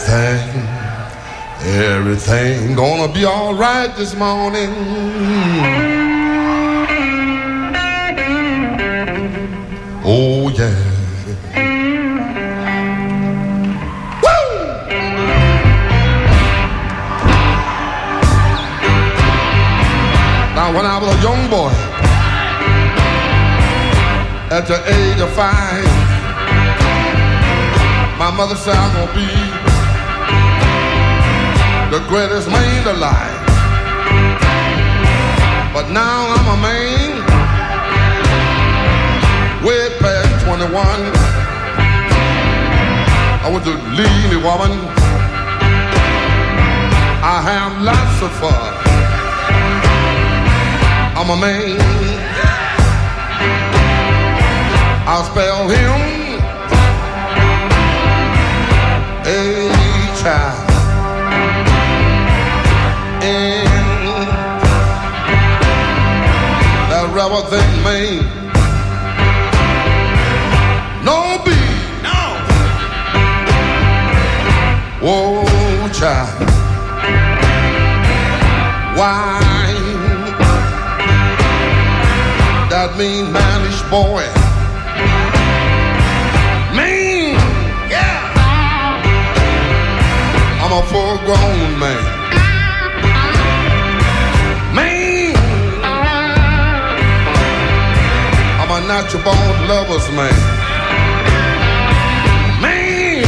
Everything gonna be all right this morning. Oh yeah. Woo! Now when I was a young boy, at the age of 5, my mother said I'm gonna be the greatest man alive. But now I'm a man, way past 21. I want to leave me, woman. I have lots of fun. I'm a man. I'll spell him A-child. And that rubber thing made no B. No. Whoa, child. Why? That mean mannish boy. Man, yeah. I'm a full-grown man. I'm a natural born lover's man. Man,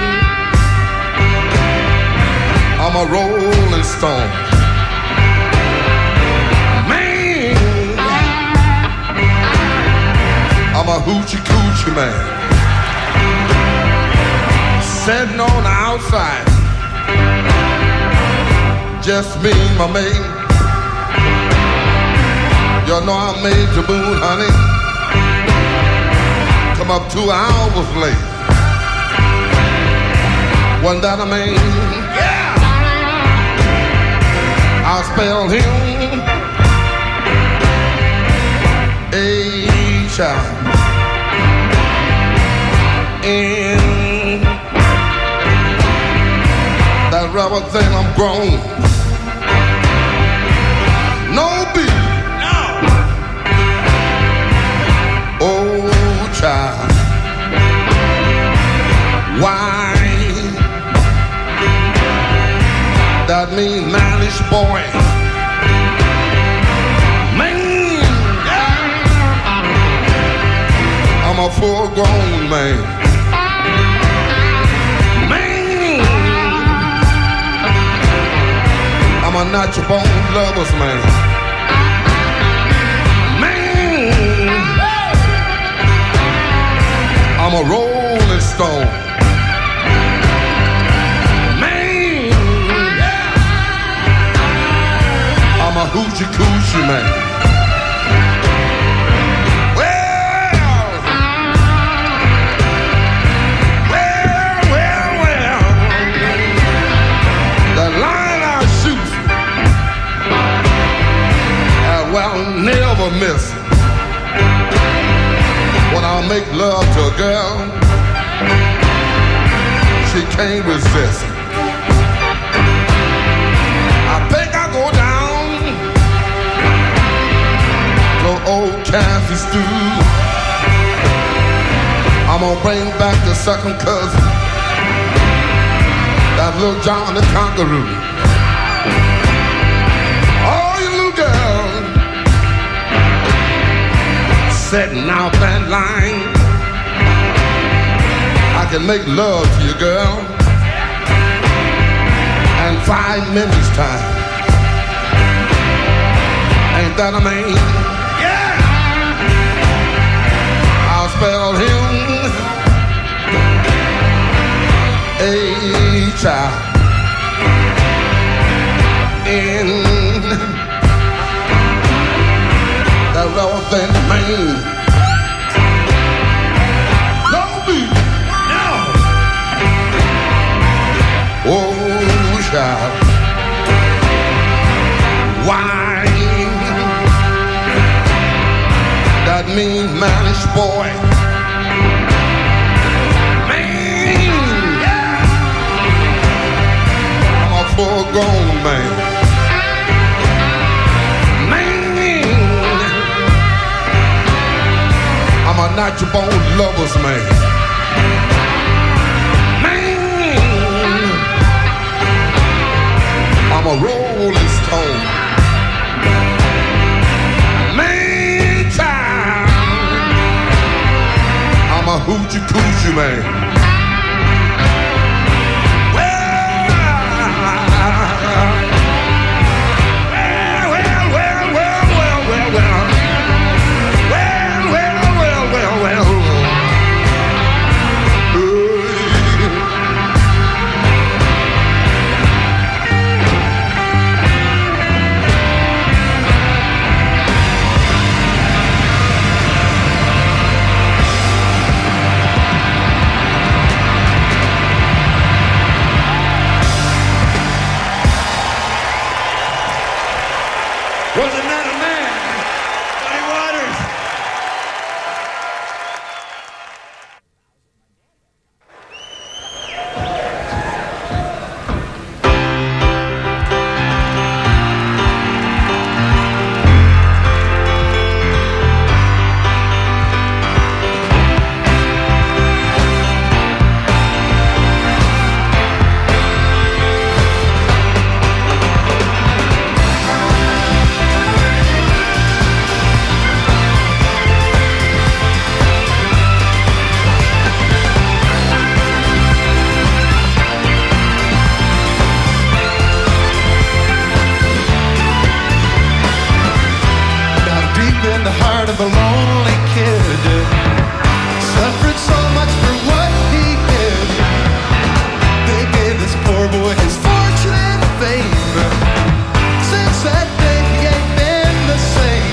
I'm a rolling stone. Man, I'm a hoochie coochie man. Sitting on the outside, just me and my mate. You know I made the moon, honey. Come up 2 hours late. Wasn't that a man? Yeah! I'll spell him A-child. And that rubber thing, I'm grown. No B. Oh, child. Why? That mean mannish boy. Man, I'm a full-grown man. Man, I'm a natural born lover's man. I'm a rolling stone. Man, I'm a hoochie coochie man. Well. The line I shoot, I will never miss. When I make love to a girl, she can't resist. I think I go down to old Kathy Stew. I'm gonna bring back the second cousin, that little John the Conqueror. Oh, you little girl, setting out that line. I can make love to you, girl, in 5 minutes time. Ain't that a man? Yeah! I'll spell him A-child. In that rubber thing, man. Oh, child. Why? That mean mannish boy. Man, yeah. gone, man. I'm a natural born lover's man. Man, I'm a rolling stone. Man, child, I'm a hoochie coochie man. Wasn't that a man? Muddy Waters. Of a lonely kid, suffered so much for what he did. They gave this poor boy his fortune and fame. Since that day he ain't been the same.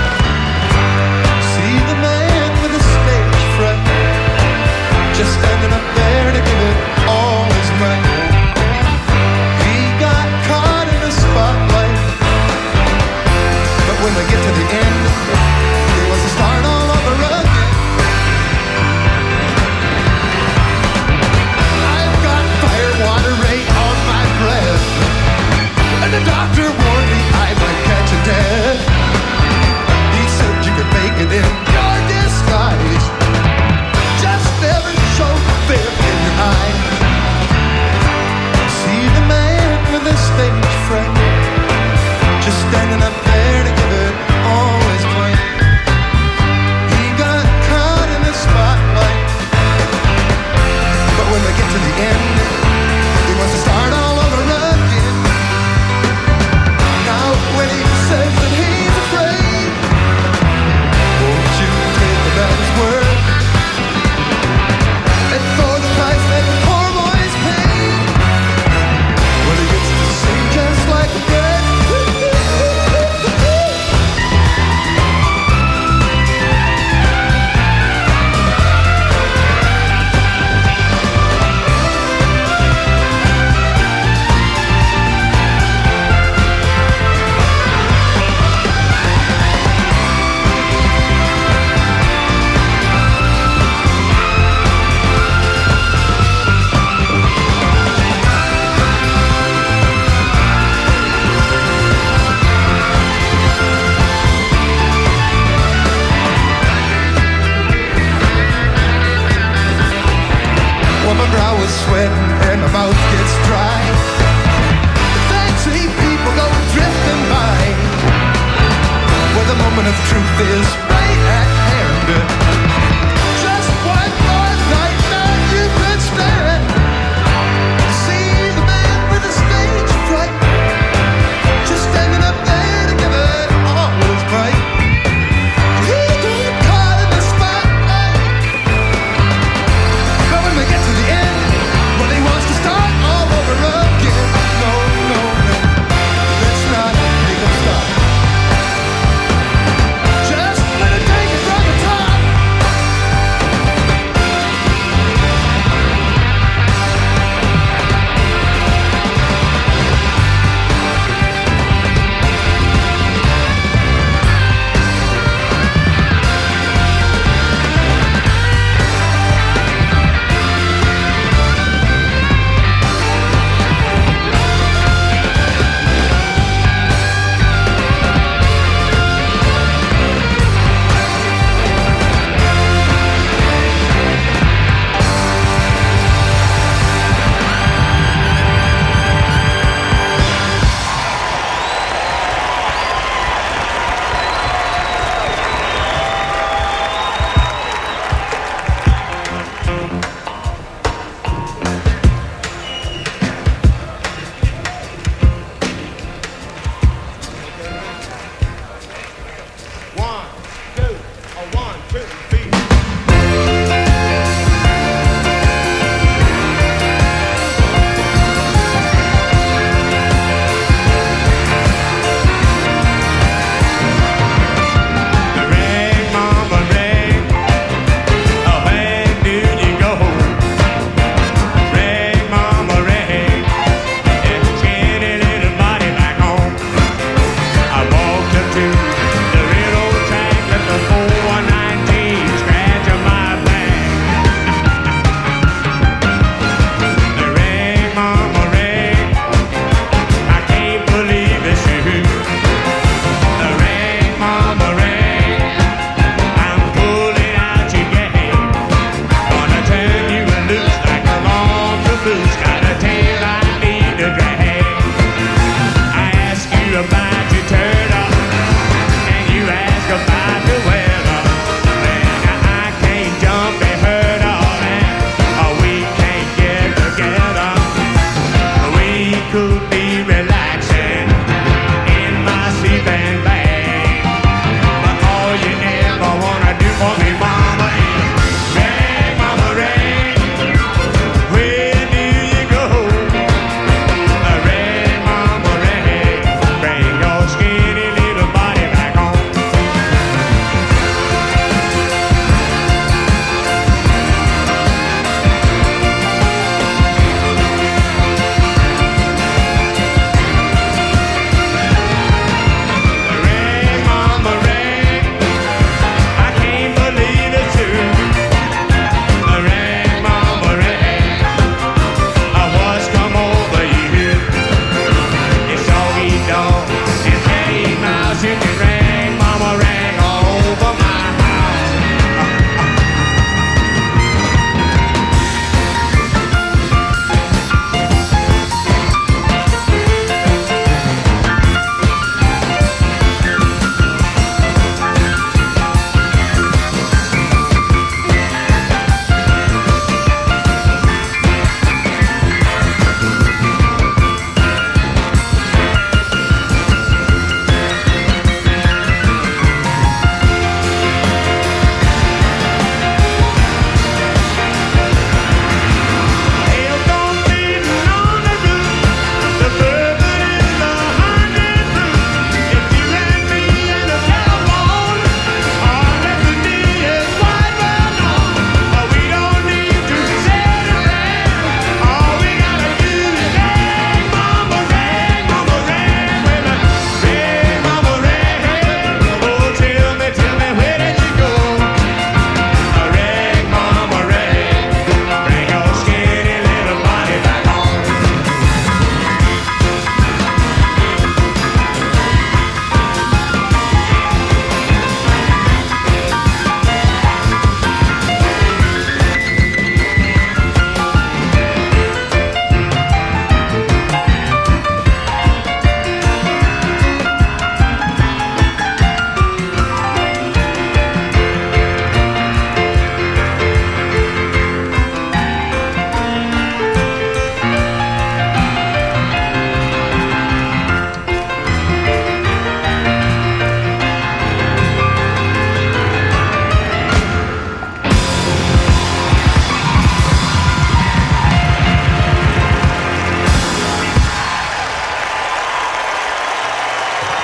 See the man with a stage fright, just standing up there to give it all his might. He got caught in the spotlight, but when they get to the end, start all over again. I've got fire, water, rain on my breath, and the doctor warned me I might catch a death. He said you could make it in your disguise, just never show fear in your eye. See the man with the stage fright, just standing up there to give it all his might. When they get to the end, he wants to start all over again. Now when he says that he's afraid, won't you take him at his word? And for the price that the poor boys pay, well, he gets to sing just like a bird. My brow is sweating and my mouth gets dry. The fancy people go drifting by, where the moment of truth is right at hand. Just one more night now you could stand. See the man with the stage fright, just standing up there to give it all his might. He got caught in the spotlight, but when we get to the end, well, he wants to start all over again. No, no, no, let's not make him stop. Just let it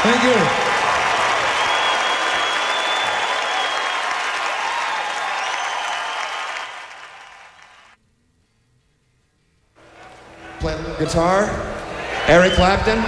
Thank you. Playing guitar, Eric Clapton.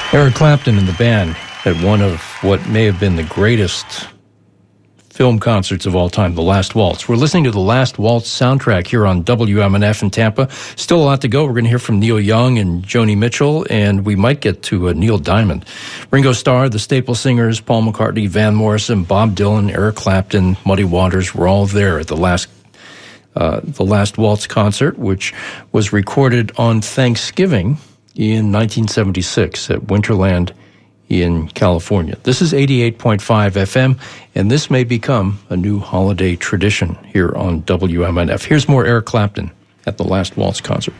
Eric Clapton and the band at one of what may have been the greatest film concerts of all time, The Last Waltz. We're listening to The Last Waltz soundtrack here on WMNF in Tampa. Still a lot to go. We're going to hear from Neil Young and Joni Mitchell, and we might get to Neil Diamond. Ringo Starr, the Staple Singers, Paul McCartney, Van Morrison, Bob Dylan, Eric Clapton, Muddy Waters were all there at the Last Waltz concert, which was recorded on Thanksgiving in 1976 at Winterland in California. This is 88.5 FM, and this may become a new holiday tradition here on WMNF. Here's more Eric Clapton at the Last Waltz concert.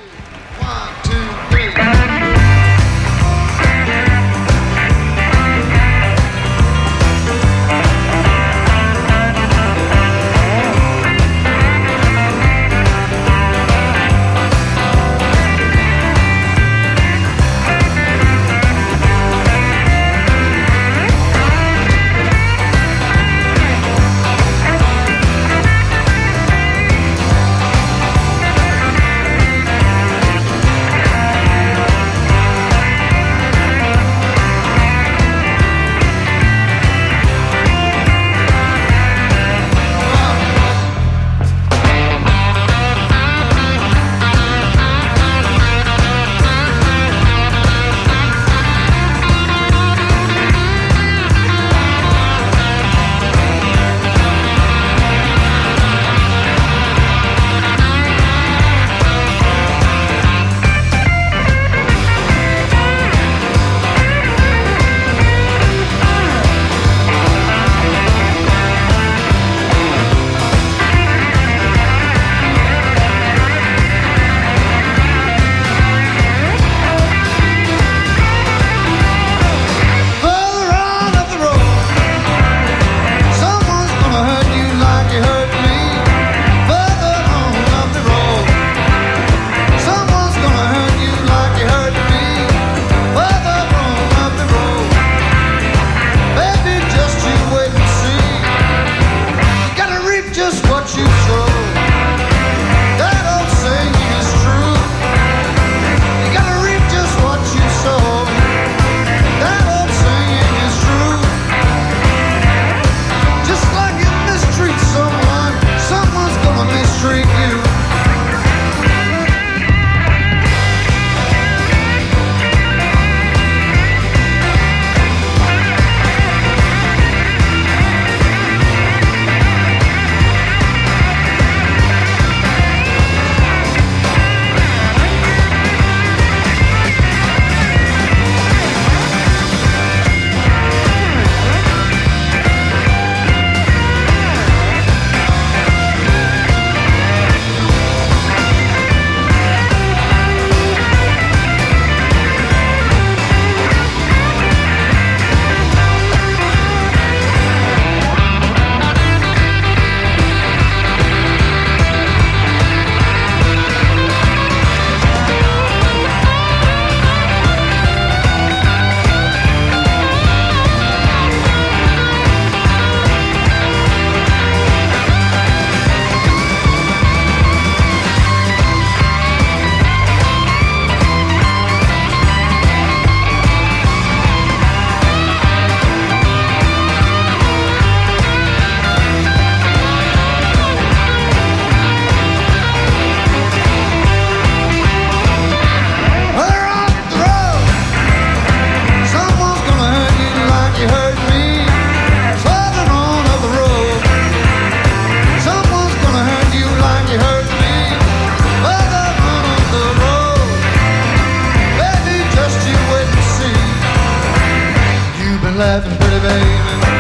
Laughing, pretty baby.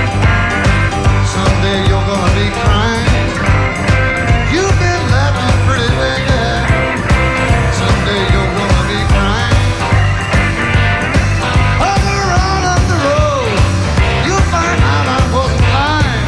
Someday you're gonna be crying. You've been laughing, pretty baby. Someday you're gonna be crying. Further on up the road, you'll find out I wasn't lying.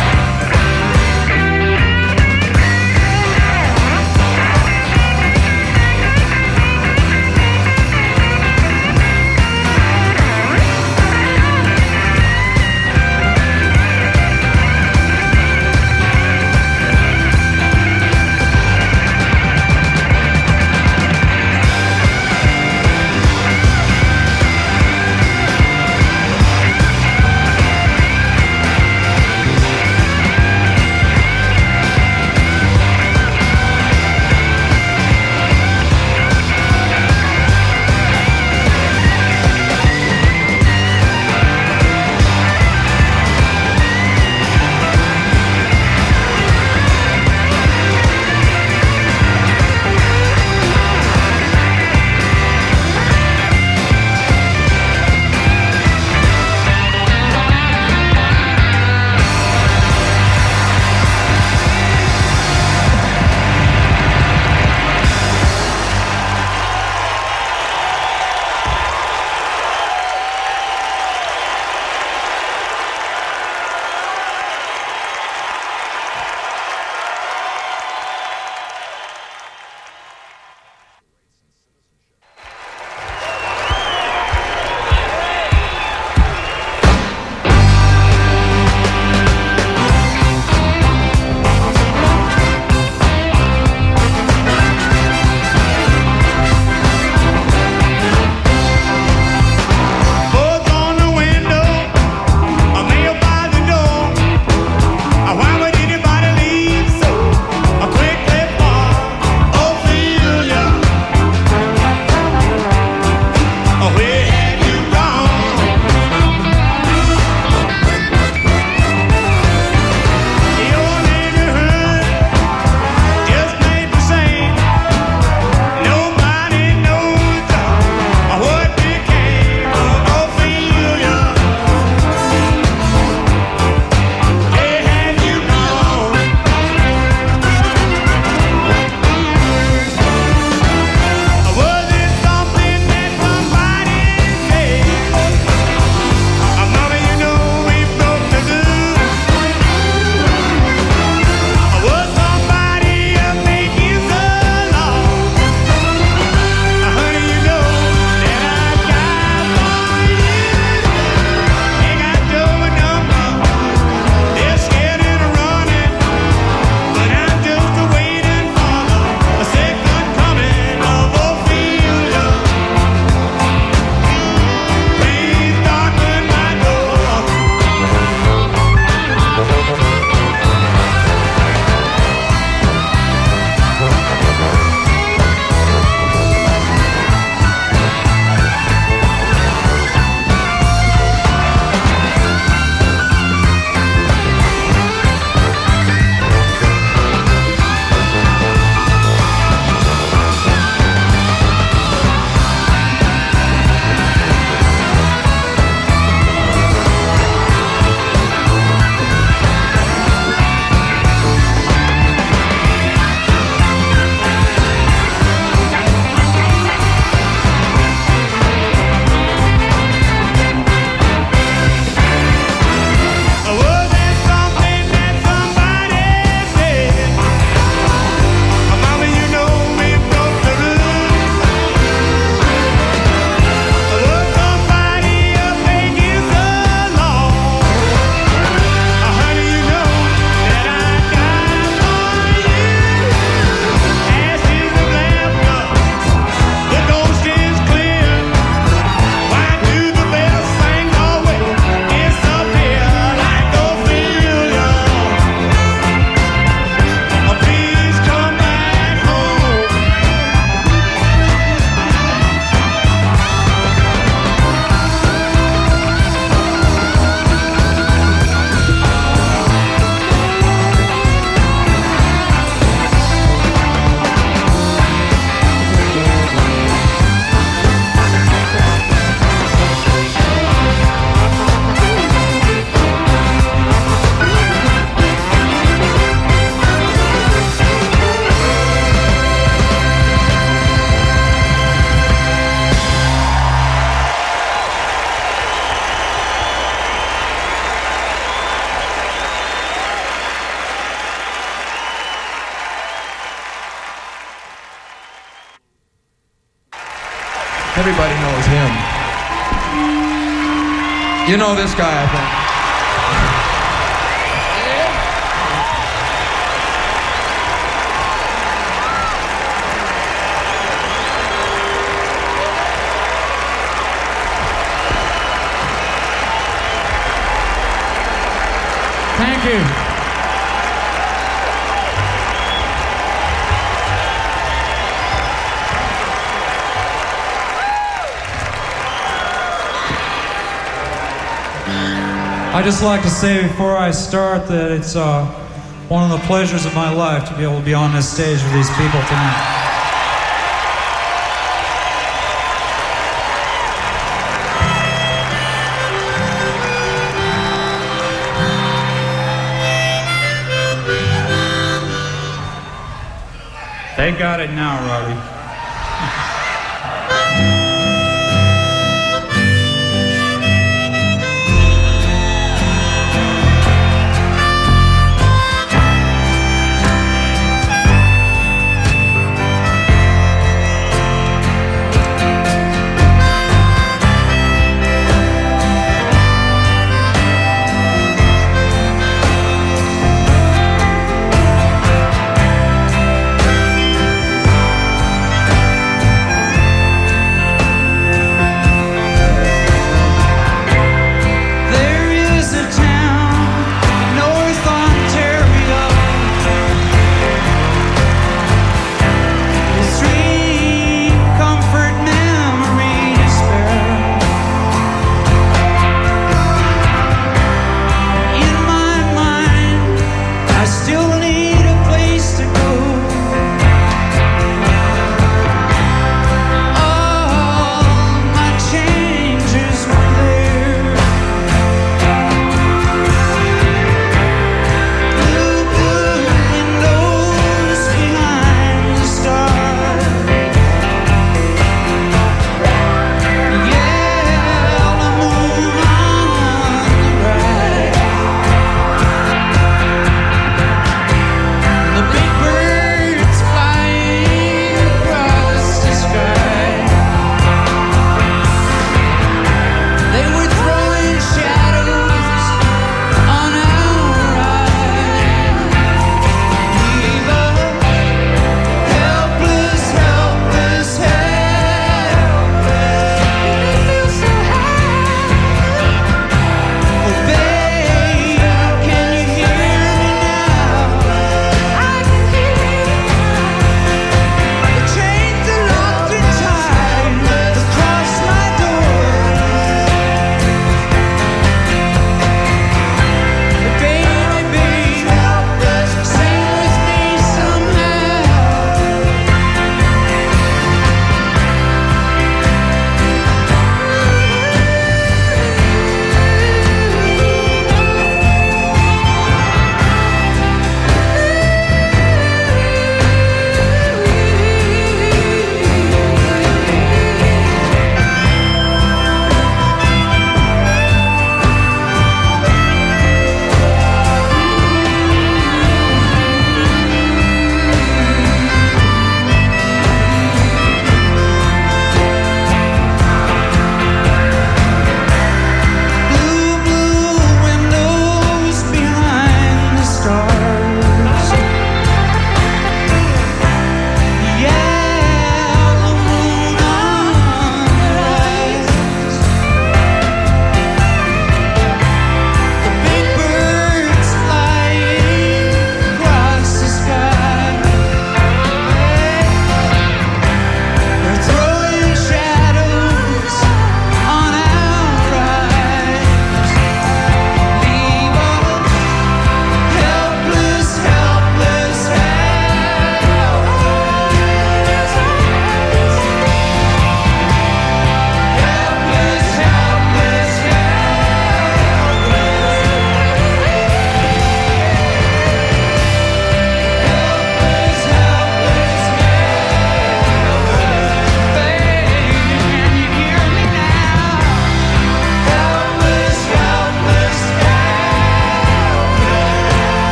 Everybody knows him. You know this guy, I think. Thank you. I'd just like to say before I start that it's one of the pleasures of my life to be able to be on this stage with these people tonight. They got it now, Robbie.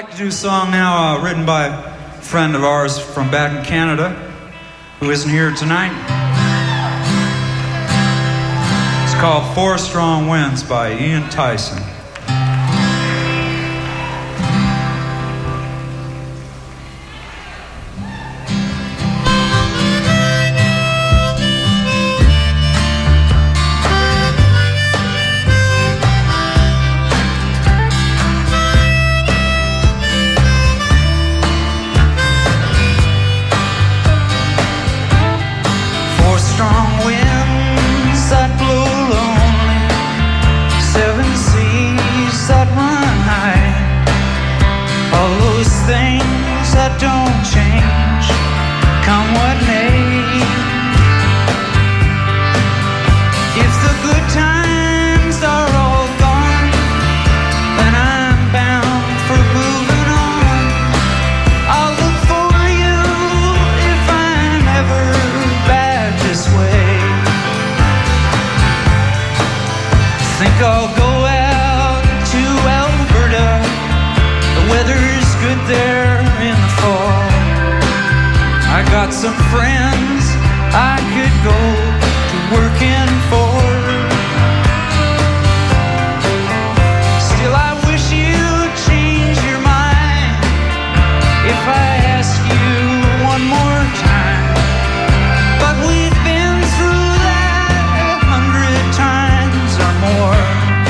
like to do a song now written by a friend of ours from back in Canada who isn't here tonight. It's called Four Strong Winds by Ian Tyson. Some friends I could go to working for. Still I wish you'd change your mind if I ask you one more time. But we've been through that 100 times or more.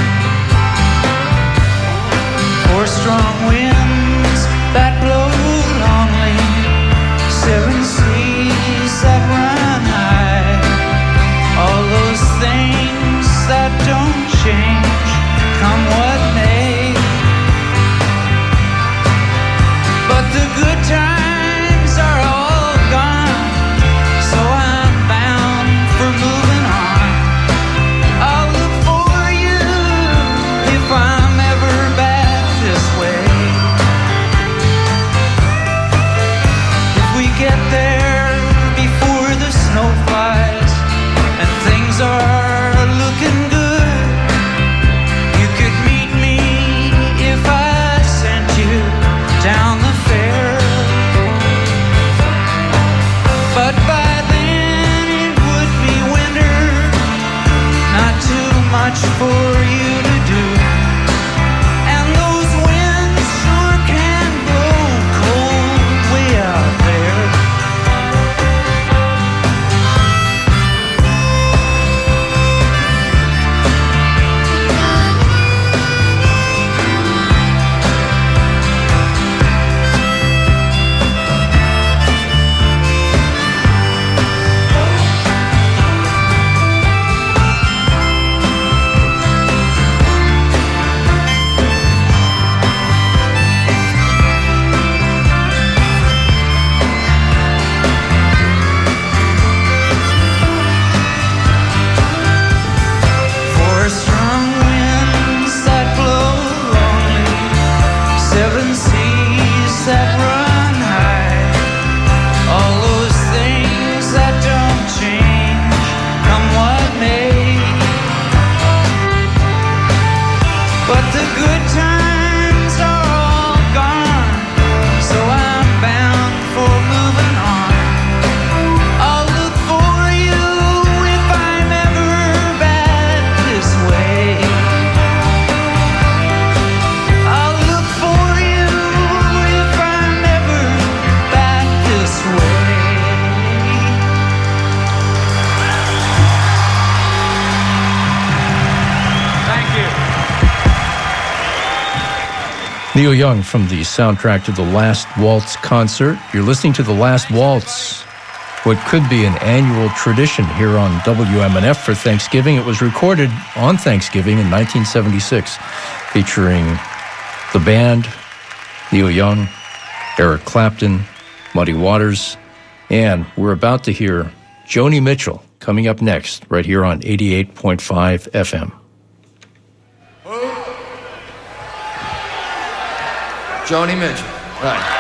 Four strong winds that blow lonely, seven seas that run high, all those things that don't change, come what may. But the good times are all gone, so I'm bound for moving on. I'll look for you if I'm ever back this way. If we get there before the snow flies and things are looking good, you could meet me if I sent you down the fair. But by then it would be winter, not too much for you to do. And those winds sure can blow cold way out there. Four strong winds that blow lonely, seven seas that run high, all those things that don't change, come what may. But the good times are all gone, so I'm bound for moving on. I'll look for you if I'm ever back this way. I'll look for you if I'm ever back this way. Thank you. Neil Young from the soundtrack to The Last Waltz concert. You're listening to The Last Waltz, what could be an annual tradition here on WMNF for Thanksgiving. It was recorded on Thanksgiving in 1976, featuring the band, Neil Young, Eric Clapton, Muddy Waters, and we're about to hear Joni Mitchell coming up next, right here on 88.5 FM. Joni Mitchell. Right.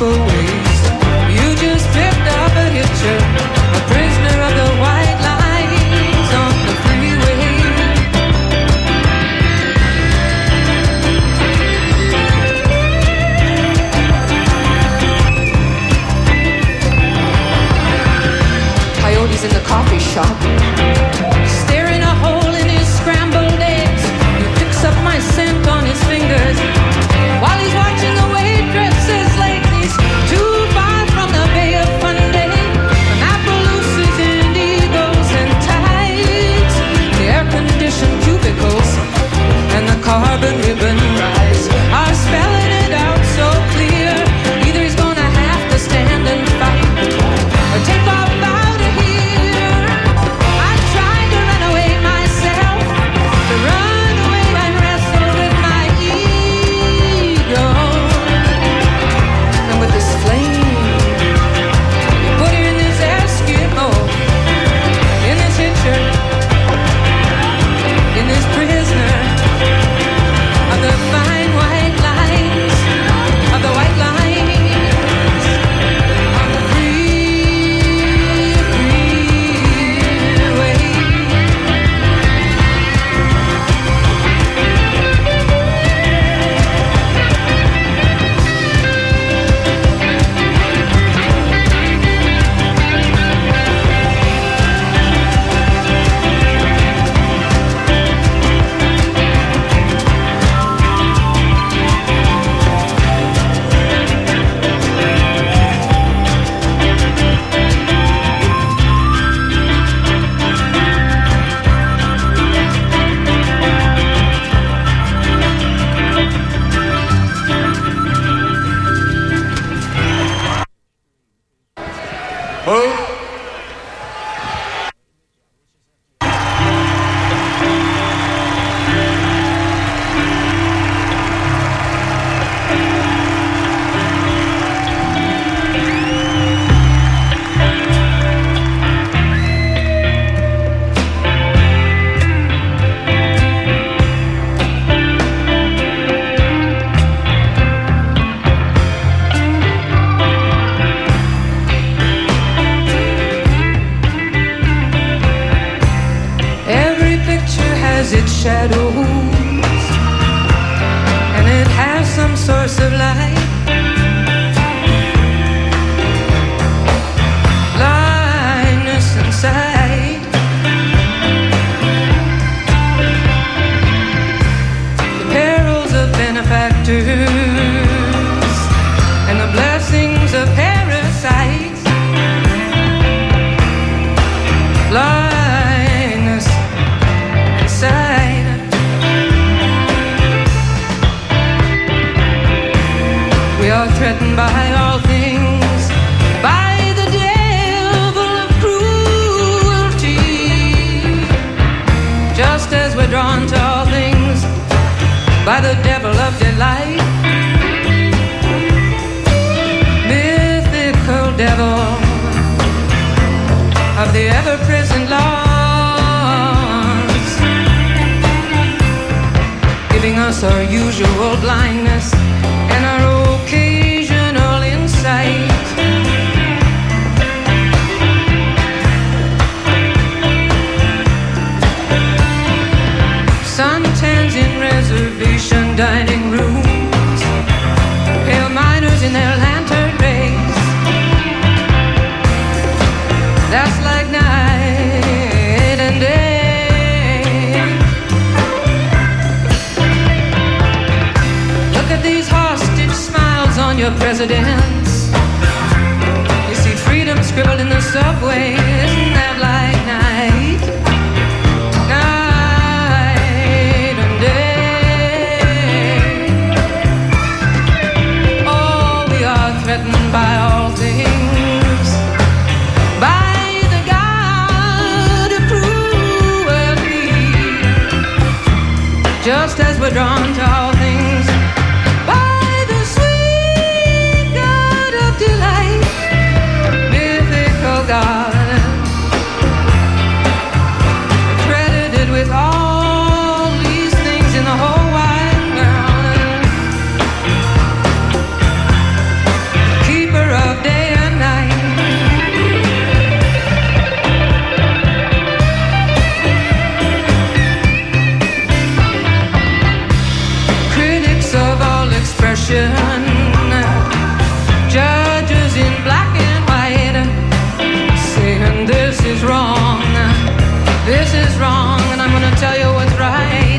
beautiful ways. You just picked up a hitcher, a prisoner of the white lines on the freeway. Coyotes in the coffee shop, staring a hole in his scrambled eggs. He picks up my scent on his fingers while he's watching the waitresses late. He's too far from the Bay of Fundy, from Appaloosas, Indigos, and tides, the air-conditioned cubicles and the carbon ribbon rise are spelling it out so clear. Either he's gonna have to stand and fight or take off out of here. I tried to run away myself, to run away and wrestle with my ego. And with this flame, you put her in this Eskimo, in this hitcher, in this prisoner of the fine white lines, of the white lines, on the free, freeway. Move. Every picture has its shadows, and it has some source of light. Blindness inside, the perils of benefactors and the blessings of parasites. Blindness inside. We are threatened by all things, by the devil of cruelty, just as we're drawn to all things by the devil of delight. Mythical devil of the ever-present laws, giving us our usual blindness and our occasional insight. Suntans in reservation dining rooms, pale miners in their lantern rays. That's like night and day. Look at these hostage smiles on your presidents. You see freedom scribbled in the subway. Isn't that like night? Night and day. Oh, we are threatened by all things, by the God of cruelty, just as we're drawn to all things by the sweet God of delight. Mythical God critics of all expression, judges in black and white, saying this is wrong, and I'm gonna tell you what's right.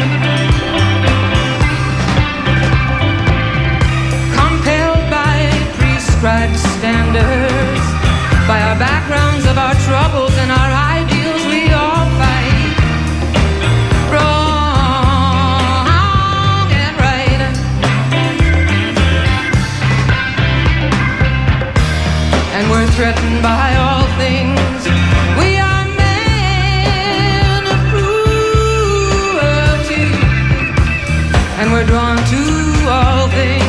Compelled by prescribed standards, by our backgrounds of our troubles and our ideals, we all fight. Wrong and right. And we're threatened by all things. We are men of cruelty, and we're drawn to all things.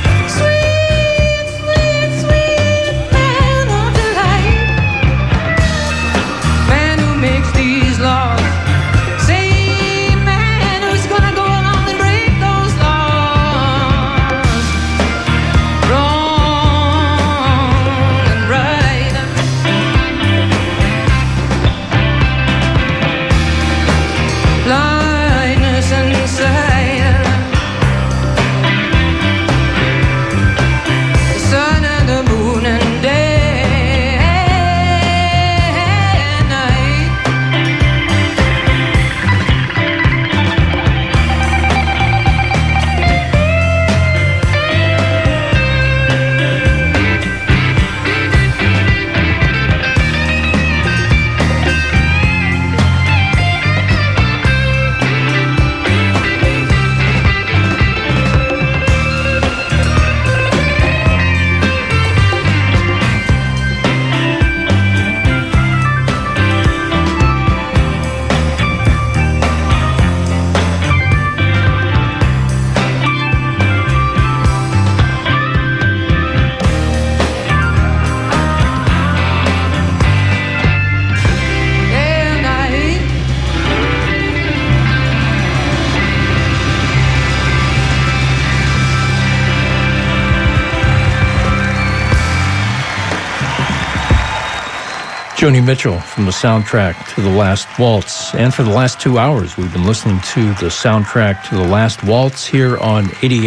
Joni Mitchell from the soundtrack to The Last Waltz. And for the last 2 hours, we've been listening to the soundtrack to The Last Waltz here on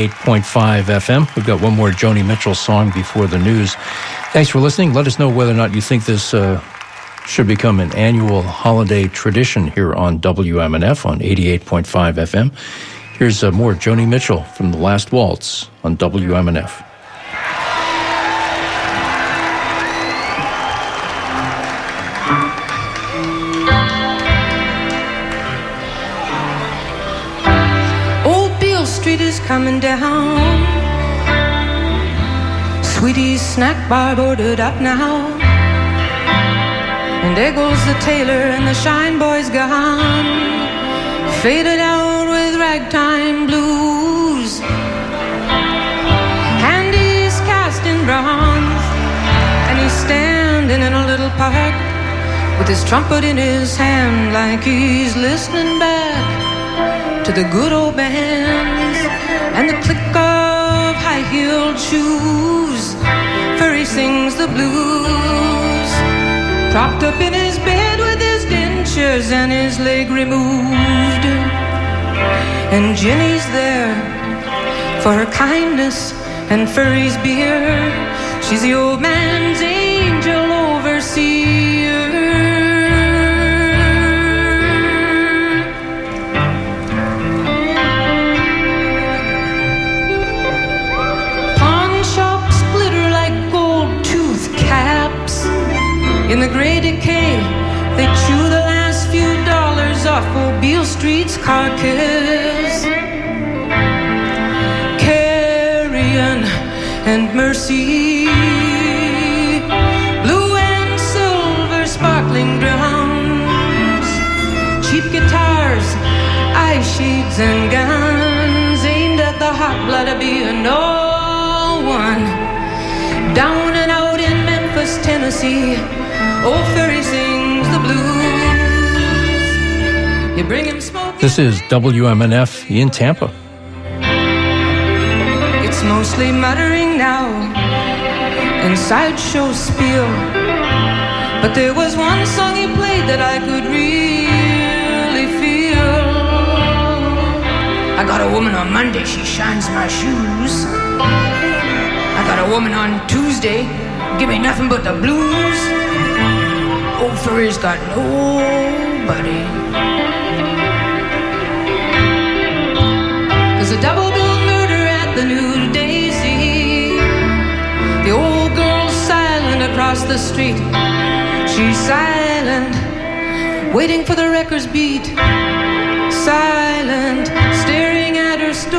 88.5 FM. We've got one more Joni Mitchell song before the news. Thanks for listening. Let us know whether or not you think this should become an annual holiday tradition here on WMNF on 88.5 FM. Here's more Joni Mitchell from The Last Waltz on WMNF. Coming down, Sweetie's snack bar boarded up now, and there goes the tailor and the shine boy's gone, faded out with ragtime blues, and he's cast in bronze, and he's standing in a little park with his trumpet in his hand, like he's listening back to the good old bands and the click of high-heeled shoes, for he sings the blues, propped up in his bed with his dentures and his leg removed. And Jenny's there for her kindness and for his beer. She's the old man's angel overseer. In the gray decay, they chew the last few dollars off old Beale Street's carcass. Carrion and Mercy, blue and silver sparkling drums, cheap guitars, eye shades and guns, aimed at the hot blood of being no one. Down and out in Memphis, Tennessee, old Ferry sings the blues. You bring him smoke. This is WMNF in Tampa. It's mostly muttering now and sideshow spiel, but there was one song he played that I could really feel. I got a woman on Monday, she shines my shoes. I got a woman on Tuesday, give me nothing but the blues. Old Ferry's got nobody. There's a double-bill murder at the New Daisy. The old girl's silent across the street. She's silent, waiting for the record's beat. Silent.